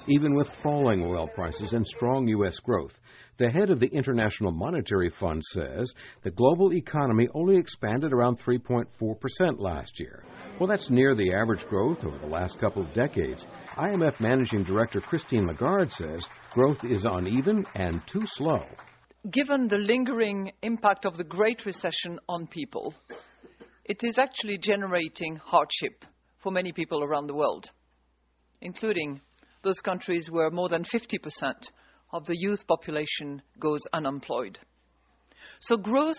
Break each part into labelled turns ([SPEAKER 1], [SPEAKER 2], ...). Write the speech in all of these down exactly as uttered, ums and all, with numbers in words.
[SPEAKER 1] Even with falling oil prices and strong U S growth, the head of the International Monetary Fund says the global economy only expanded around three point four percent last year. Well, that's near the average growth over the last couple of decades. I M F Managing Director Christine Lagarde says growth is uneven and too slow.
[SPEAKER 2] Given the lingering impact of the Great Recession on people, it is actually generating hardship for many people around the world, including those countries where more than fifty percent of the youth population goes unemployed. So growth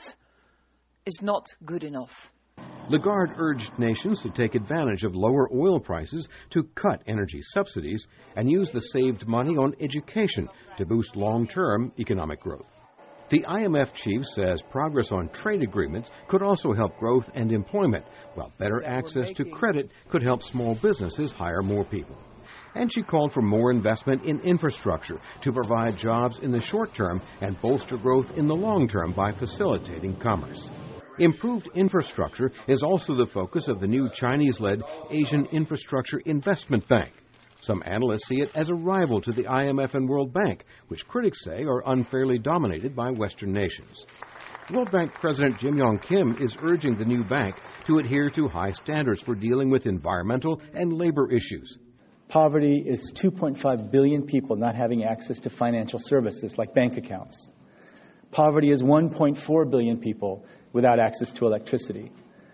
[SPEAKER 2] is not good enough.
[SPEAKER 1] Lagarde urged nations to take advantage of lower oil prices to cut energy subsidies and use the saved money on education to boost long-term economic growth. The I M F chief says progress on trade agreements could also help growth and employment, while better access to credit could help small businesses hire more people. And she called for more investment in infrastructure to provide jobs in the short term and bolster growth in the long term by facilitating commerce. Improved infrastructure is also the focus of the new Chinese-led Asian Infrastructure Investment Bank. Some analysts see it as a rival to the I M F and World Bank, which critics say are unfairly dominated by Western nations. World Bank President Jim Yong Kim is urging the new bank to adhere to high standards for dealing with environmental and labor issues.
[SPEAKER 3] Poverty is two point five billion people not having access to financial services like bank accounts. Poverty is one point four billion people without access to electricity.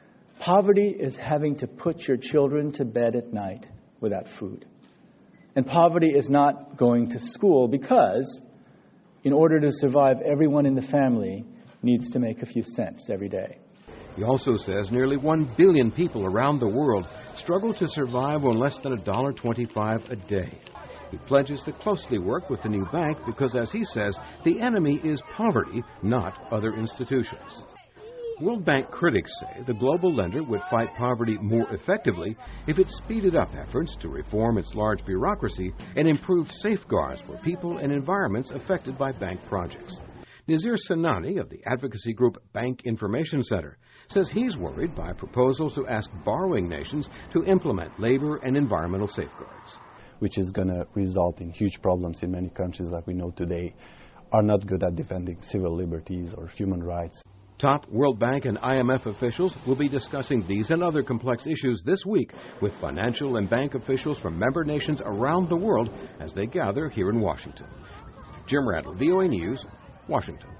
[SPEAKER 3] Poverty is having to put your children to bed at night without food. And poverty is not going to school because, in order to survive, everyone in the family needs to make a few cents every day.
[SPEAKER 1] He also says nearly one billion people around the world struggle to survive on less than one dollar twenty-five a day. He pledges to closely work with the new bank because, as he says, the enemy is poverty, not other institutions. World Bank critics say the global lender would fight poverty more effectively if it speeded up efforts to reform its large bureaucracy and improve safeguards for people and environments affected by bank projects. Nazir Sanani of the advocacy group Bank Information Center says he's worried by proposals to ask borrowing nations to implement labor and environmental safeguards.
[SPEAKER 4] Which is going to result in huge problems in many countries that we know today are not good at defending civil liberties or human rights.
[SPEAKER 1] Top World Bank and I M F officials will be discussing these and other complex issues this week with financial and bank officials from member nations around the world as they gather here in Washington. Jim Randall, V O A News, Washington.